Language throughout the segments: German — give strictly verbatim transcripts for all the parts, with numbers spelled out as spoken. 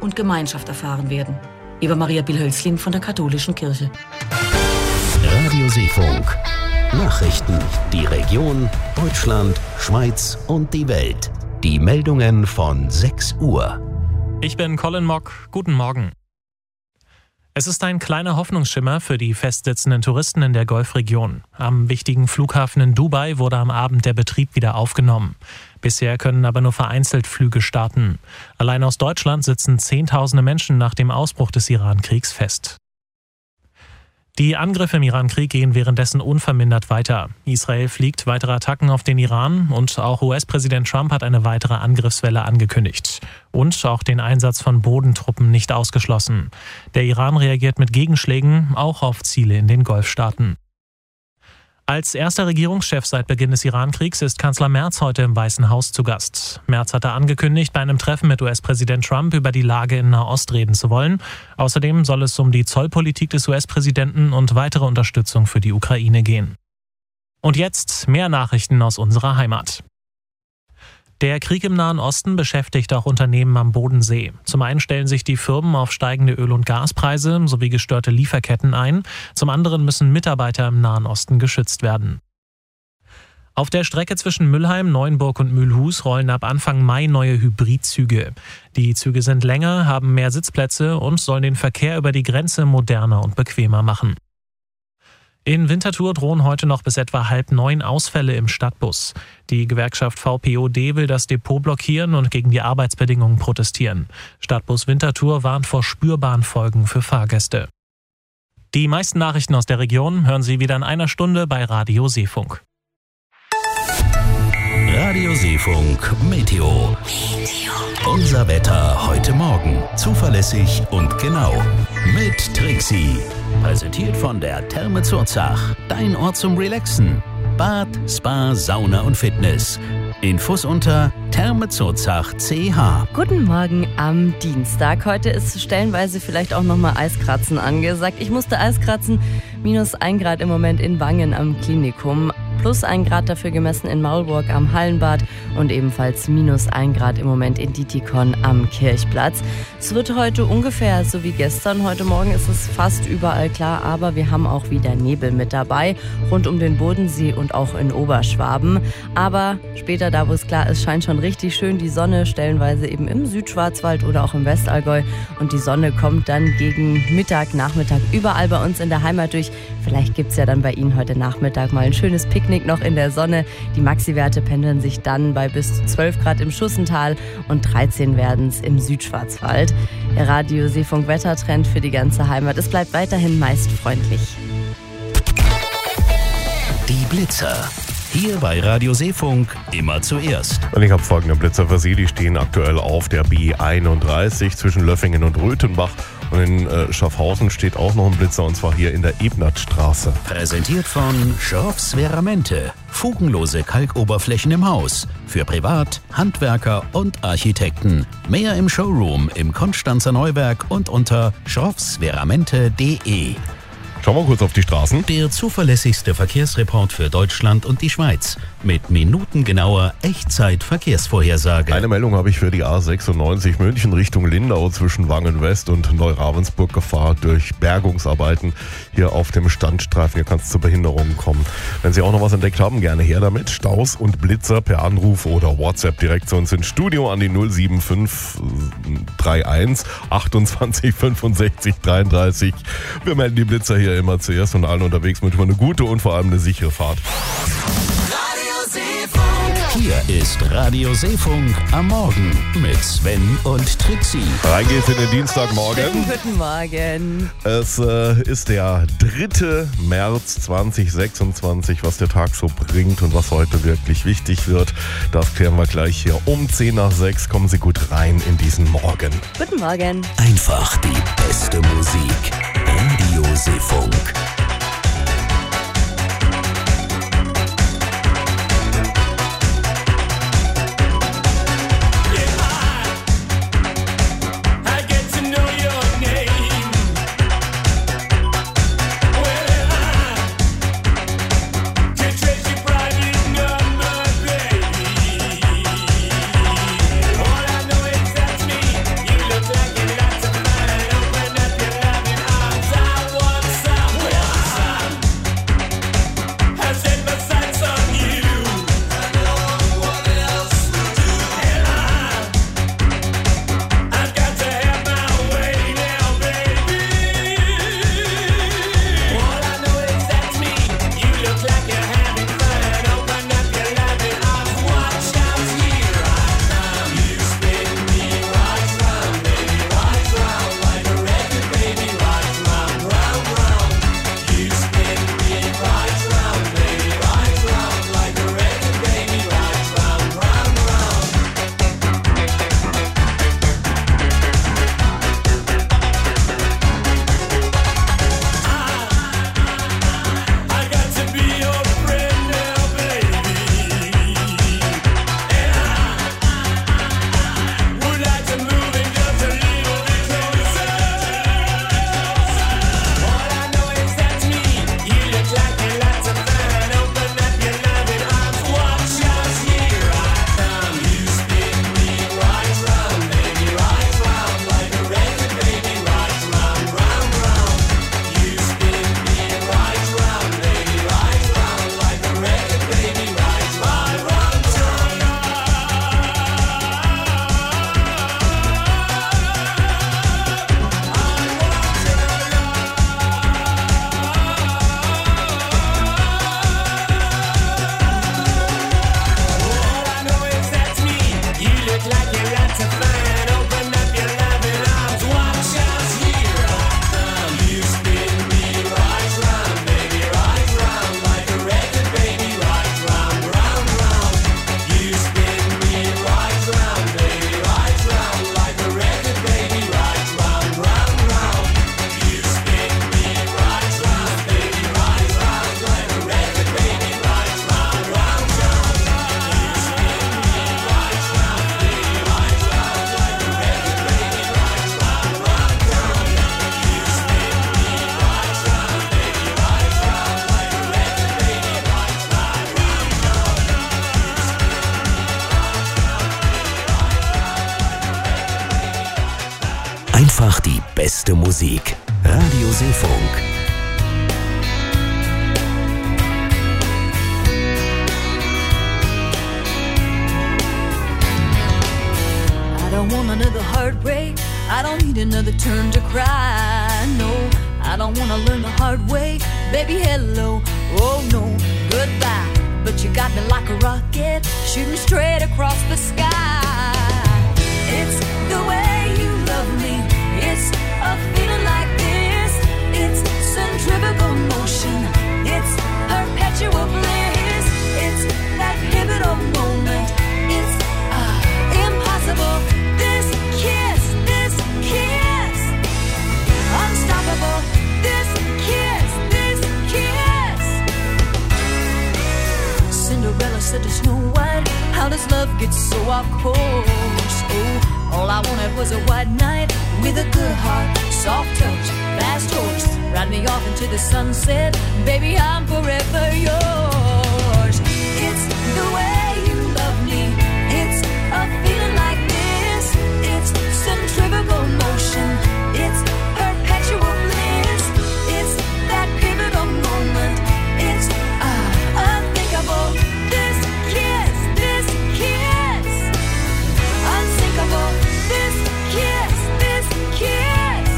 und Gemeinschaft erfahren werden. Eva Maria Bill-Hölzlin von der Katholischen Kirche. Radio Seefunk. Nachrichten. Die Region, Deutschland, Schweiz und die Welt. Die Meldungen von sechs Uhr. Ich bin Colin Mock. Guten Morgen. Es ist ein kleiner Hoffnungsschimmer für die festsitzenden Touristen in der Golfregion. Am wichtigen Flughafen in Dubai wurde am Abend der Betrieb wieder aufgenommen. Bisher können aber nur vereinzelt Flüge starten. Allein aus Deutschland sitzen Zehntausende Menschen nach dem Ausbruch des Iran-Kriegs fest. Die Angriffe im Iran-Krieg gehen währenddessen unvermindert weiter. Israel fliegt weitere Attacken auf den Iran und auch U S-Präsident Trump hat eine weitere Angriffswelle angekündigt. Und auch den Einsatz von Bodentruppen nicht ausgeschlossen. Der Iran reagiert mit Gegenschlägen auch auf Ziele in den Golfstaaten. Als erster Regierungschef seit Beginn des Iran-Kriegs ist Kanzler Merz heute im Weißen Haus zu Gast. Merz hatte angekündigt, bei einem Treffen mit U S-Präsident Trump über die Lage in Nahost reden zu wollen. Außerdem soll es um die Zollpolitik des U S-Präsidenten und weitere Unterstützung für die Ukraine gehen. Und jetzt mehr Nachrichten aus unserer Heimat. Der Krieg im Nahen Osten beschäftigt auch Unternehmen am Bodensee. Zum einen stellen sich die Firmen auf steigende Öl- und Gaspreise sowie gestörte Lieferketten ein. Zum anderen müssen Mitarbeiter im Nahen Osten geschützt werden. Auf der Strecke zwischen Mülheim, Neuenburg und Mühlhus rollen ab Anfang Mai neue Hybridzüge. Die Züge sind länger, haben mehr Sitzplätze und sollen den Verkehr über die Grenze moderner und bequemer machen. In Winterthur drohen heute noch bis etwa halb neun Ausfälle im Stadtbus. Die Gewerkschaft V P O D will das Depot blockieren und gegen die Arbeitsbedingungen protestieren. Stadtbus Winterthur warnt vor spürbaren Folgen für Fahrgäste. Die meisten Nachrichten aus der Region hören Sie wieder in einer Stunde bei Radio Seefunk. Radio Seefunk Meteo. Unser Wetter heute Morgen. Zuverlässig und genau. Mit Trixie. Präsentiert von der Therme Zurzach. Dein Ort zum Relaxen. Bad, Spa, Sauna und Fitness. Infos unter Therme Zurzach punkt c h. Guten Morgen am Dienstag. Heute ist stellenweise vielleicht auch nochmal Eiskratzen angesagt. Ich musste Eiskratzen. Minus ein Grad im Moment in Wangen am Klinikum. Plus ein Grad dafür gemessen in Maulburg am Hallenbad und ebenfalls minus ein Grad im Moment in Dietikon am Kirchplatz. Es wird heute ungefähr so wie gestern. Heute Morgen ist es fast überall klar, aber wir haben auch wieder Nebel mit dabei, rund um den Bodensee und auch in Oberschwaben. Aber später, da wo es klar ist, scheint schon richtig schön die Sonne, stellenweise eben im Südschwarzwald oder auch im Westallgäu. Und die Sonne kommt dann gegen Mittag, Nachmittag überall bei uns in der Heimat durch. Vielleicht gibt es ja dann bei Ihnen heute Nachmittag mal ein schönes Picknick noch in der Sonne. Die Maxi-Werte pendeln sich dann bei bis zu zwölf Grad im Schussental und dreizehn werden es im Südschwarzwald. Der Radio Seefunk Wettertrend für die ganze Heimat. Es bleibt weiterhin meist freundlich. Die Blitzer. Hier bei Radio Seefunk immer zuerst. Und ich habe folgende Blitzer für Sie. Die stehen aktuell auf der B einunddreißig zwischen Löffingen und Röthenbach. Und in äh, Schaffhausen steht auch noch ein Blitzer, und zwar hier in der Ebnertstraße. Präsentiert von Schroffs Veramente. Fugenlose Kalkoberflächen im Haus. Für Privat, Handwerker und Architekten. Mehr im Showroom im Konstanzer Neuwerk und unter schroffs veramente punkt de. Schauen wir kurz auf die Straßen. Der zuverlässigste Verkehrsreport für Deutschland und die Schweiz. Mit minutengenauer Echtzeit-Verkehrsvorhersage. Eine Meldung habe ich für die A sechsundneunzig München Richtung Lindau zwischen Wangen West und Neuravensburg. Gefahr durch Bergungsarbeiten hier auf dem Standstreifen. Hier kann es zu Behinderungen kommen. Wenn Sie auch noch was entdeckt haben, gerne her damit. Staus und Blitzer per Anruf oder WhatsApp direkt zu uns ins Studio an die null sieben fünf drei eins achtundzwanzig fünfundsechzig dreiunddreißig. Wir melden die Blitzer hier immer zuerst und allen unterwegs wünschen wir eine gute und vor allem eine sichere Fahrt. Hier ist Radio Seefunk am Morgen mit Sven und Trixie. Rein geht's in den Dienstagmorgen. Schönen guten Morgen. Es äh, ist der dritte März zweitausendsechsundzwanzig, was der Tag so bringt und was heute wirklich wichtig wird. Das klären wir gleich hier um zehn nach sechs. Kommen Sie gut rein in diesen Morgen. Guten Morgen. Einfach die beste Musik. Radio Seefunk. All I know is that's me. You look like you Einfach die beste Musik. Radio Seefunk. I don't want another heartbreak. I don't need another turn to cry. No, I don't want to learn the hard way. Baby, hello. Oh, no, goodbye. But you got me like a rocket, shooting straight across the sky. It's the way you love me. It's a feeling like this. It's centrifugal motion. It's perpetual bliss. It's that pivotal moment. It's uh, impossible. This kiss, this kiss, unstoppable. This kiss, this kiss. Cinderella said to Snow White, how does love get so off course? Oh, all I wanted was a white knight with a good heart, soft touch, fast horse, ride me off into the sunset. Baby, I'm forever yours. It's the way you love me. It's a feeling like this. It's centrifugal motion. It's perpetual bliss. It's that pivotal moment. It's uh, unthinkable. This kiss, this kiss, unsinkable. This kiss, this kiss.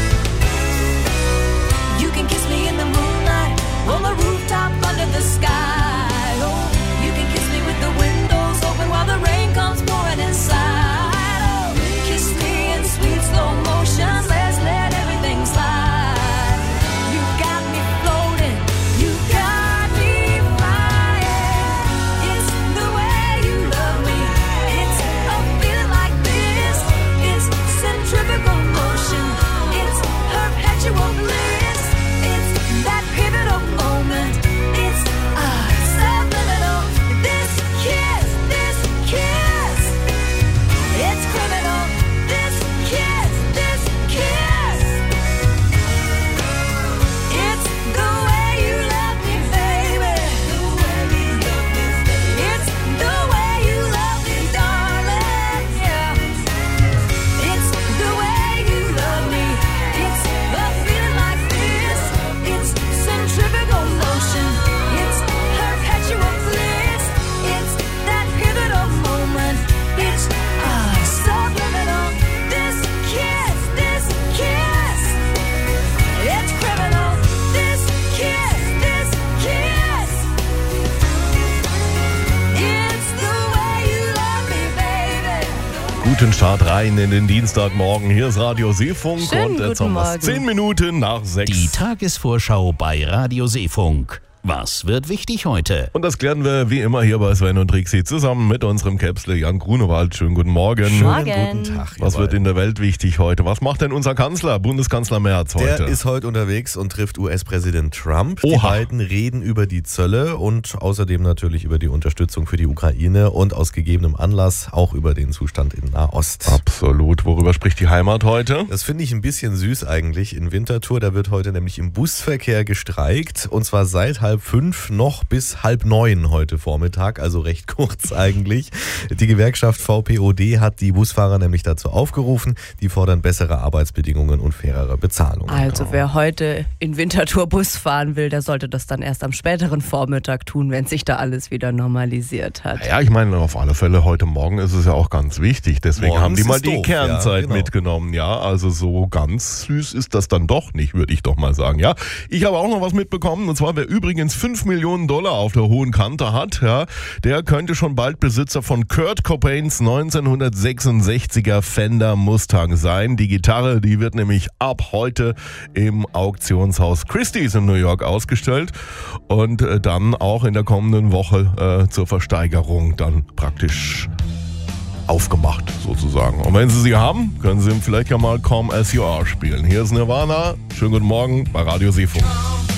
You can kiss me in the moonlight, on the rooftop, under the sky. Oh, you can kiss me with the windows open while the rain comes pouring inside. Oh, kiss me in sweet slow motion. Let's let everything slide. You got me floating. You got me flying. It's the way you love me. It's a feeling like this. It's centrifugal motion. It's perpetual bliss. It's that pivotal moment. It's uh, subliminal. This kiss, this kiss. It's criminal. This kiss, this kiss. It's the way you love me, baby. It's the way you love me, darling. Yeah. It's the way you love me. It's a feeling like this. It's centrifugal motion. It's perpetual bliss. It's that pivotal moment. It's uh, subliminal. This kiss, this kiss. It's criminal. This kiss, this kiss. It's the way you love me, baby. Guten Start rein in den Dienstagmorgen. Hier ist Radio Seefunk Schönen und jetzt guten haben wir Morgen. zehn Minuten nach sechs. Die Tagesvorschau bei Radio Seefunk. Was wird wichtig heute? Und das klären wir wie immer hier bei Sven und Trixie zusammen mit unserem Käpsle Jan Grunewald. Schönen guten Morgen. Morgen. Guten Tag. Was jawohl. wird in der Welt wichtig heute? Was macht denn unser Kanzler, Bundeskanzler Merz heute? Der ist heute unterwegs und trifft U S-Präsident Trump. Die Oha. beiden reden über die Zölle und außerdem natürlich über die Unterstützung für die Ukraine und aus gegebenem Anlass auch über den Zustand in Nahost. Absolut. Worüber spricht die Heimat heute? Das finde ich ein bisschen süß eigentlich in Winterthur. Da wird heute nämlich im Busverkehr gestreikt und zwar seit halb fünf noch bis halb neun heute Vormittag, also recht kurz eigentlich. Die Gewerkschaft V P O D hat die Busfahrer nämlich dazu aufgerufen. Die fordern bessere Arbeitsbedingungen und fairere Bezahlung. Also wer heute in Winterthur Bus fahren will, der sollte das dann erst am späteren Vormittag tun, wenn sich da alles wieder normalisiert hat. Ja, ich meine, auf alle Fälle, heute Morgen ist es ja auch ganz wichtig. Deswegen Morgens haben die mal ist die doof, Kernzeit ja, genau. mitgenommen. Ja, also so ganz süß ist das dann doch nicht, würde ich doch mal sagen. Ja, ich habe auch noch was mitbekommen. Und zwar, wer übrigens fünf Millionen Dollar auf der hohen Kante hat, ja, der könnte schon bald Besitzer von Kurt Cobains neunzehnhundertsechsundsechziger Fender Mustang sein. Die Gitarre, die wird nämlich ab heute im Auktionshaus Christie's in New York ausgestellt und äh, dann auch in der kommenden Woche äh, zur Versteigerung dann praktisch aufgemacht sozusagen. Und wenn Sie sie haben, können Sie vielleicht ja mal Come As You Are spielen. Hier ist Nirvana. Schönen guten Morgen bei Radio Seefunk.